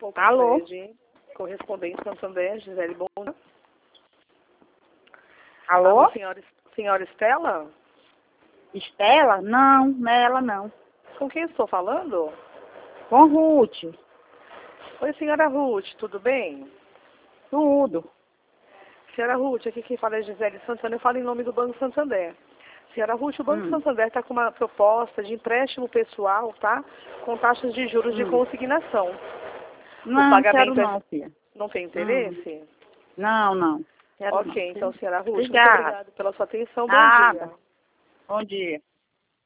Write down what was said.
Alô? Correspondente Santander, Gisele Bonda. Alô? Alô, senhora Estela? Estela? Não, não é ela não. Com quem estou falando? Com Ruth. Oi, senhora Ruth, tudo bem? Tudo. Senhora Ruth, aqui quem fala é Gisele Santana, eu falo em nome do Banco Santander. Senhora Ruth, o Banco Santander está com uma proposta de empréstimo pessoal, tá? Com taxas de juros de consignação. Não, o pagamento quero não, filha. não tem interesse? Não. Quero Ok, não. então, senhora Ruth, muito Obrigada. obrigada pela sua atenção. Bom Nada. dia. Bom dia.